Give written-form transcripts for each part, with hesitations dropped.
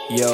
یو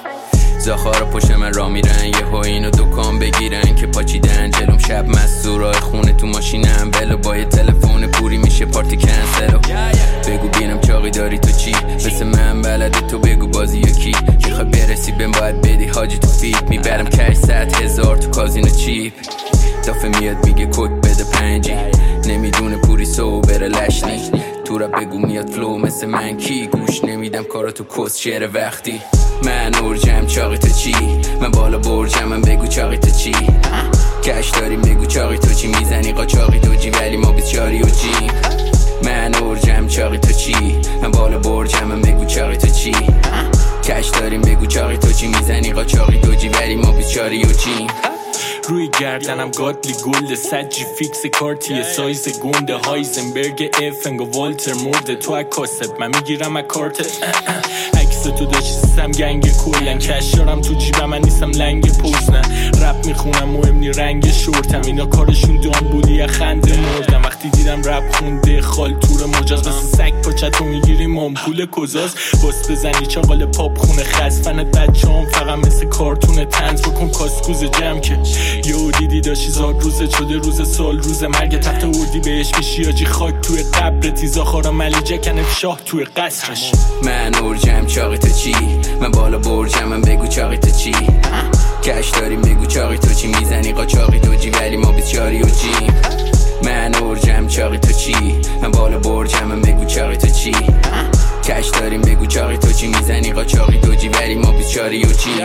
زاخارا پشت من را میرن یهو اینو دکان بگیرن که پاچیدن جلوم شب مستورای خونه تو ماشینم ولو با یه تلفن پوری میشه پارتی کنسلو بگو بینم چاقی داری تو چی مثل من بلده تو بگو بازی یکی میخوای برسی بهم باید بدی حاجی تو فیت میبرم کش 100,000 تو کازینو چیپ دافه میاد میگه کد بده 5 نمیدونه پوری سو بره لشنی تو را بگو میاد فلو مثل من کی گوش نمیدم کارا تو کس شعر وقتی من ارجم چاقی تو چی من بالا برجم من بگو چاقی تو چی کش داریم بگو چاقی تو چی میزنی قاچاقی تو جی ولی ما بیچاری و جی من ارجم چاقی تو چی من بالا برجم من بگو چاقی تو چی کش داریم بگو چاقی تو چی میزنی قاچاقی تو جی ولی ما بیچاری و جی روی گردنم گادلی گلد سجی فیکس کارتیه سایز گنده هایزنبرگ افنگ و والتر مرده تو اکاست من میگیرم اکارت عکس تو داشتم گنگ کلن کش دارم تو جیبم من نیستم لنگ پوز نه رپ میخونم مهم نی رنگ شورتم اینا کارشون دام بودی خنده مردم وقتی دیدم رپ خونده خال تور مجاز مثل سگ پاچتو میگیری مامپول کزاز باس بزنی چاقال پاپ خونه خزفنت بچه هم فقط مثل کارتون تنز بکن کاسکوز جمع که یو دیدی داشتی زاد روزه شده روز سال روز مرگ تفت اردی بهش میشی آجی خاک توی قبر تیزا خارا ملیجه کنف شاه توی قصرش من ارجم چاقی تو چی من بالا برجم من بگو چاقی تو چی کش داریم بگو چاقی تو چی میزنی قاچاقی تو جی ولی ما بیچاری و جی من ارجم چاقی تو چی من بالا برجم من بگو چاقی تو چی کش داریم بگو چاقی تو چی میزنی قاچاقی تو جی ولی ما بیچاری و جی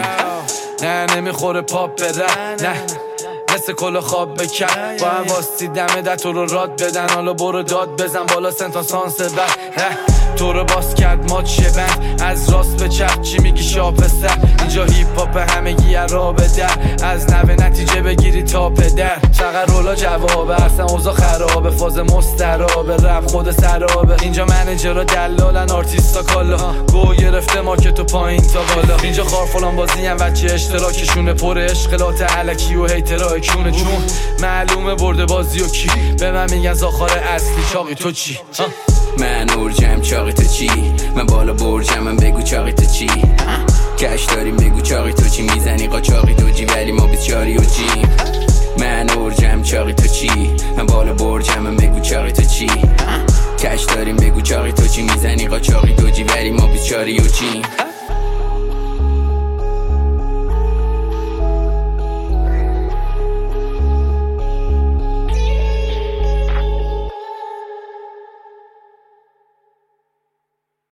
نه نمیخوره پاپ بدن نه مثل کل خواب بکن با هم واستی دمه در تو رو راد بدن حالا برو داد بزن بالا سنتا سانس بر تو رو باز کرد مات شبند از راست به چپ چی میگی شاپسته اینجا هیپ هاپ همگی را به در از نوه نتیجه بگیری تا پدر فقط رولا جوابه اصلا اوضاع خرابه فاز مسترابه رپ خود سرابه اینجا منیجرها دلالن آرتیستا کالا گو گرفته مارکت و پایین تا بالا اینجا خارفلان بازی هم بچه اشتراکشونه پر اشغالات علکی و هیترهای کونه چون معلومه برده بازی و کی به من میگن زاخار اصلی چاقی تو چی من ارجم چاقی تو چی من بالا برجم من بگو چاقی تو چی کش داریم بگو چاقی تو چی میزنی قاچاقی تو جی ولی ما بیچاری و جی من ارجم چاقی تو چی من بالا برجم من بگو چاقی تو چی کش داریم بگو چاقی تو چی میزنی قاچاقی تو جی ولی ما بیچاری و جی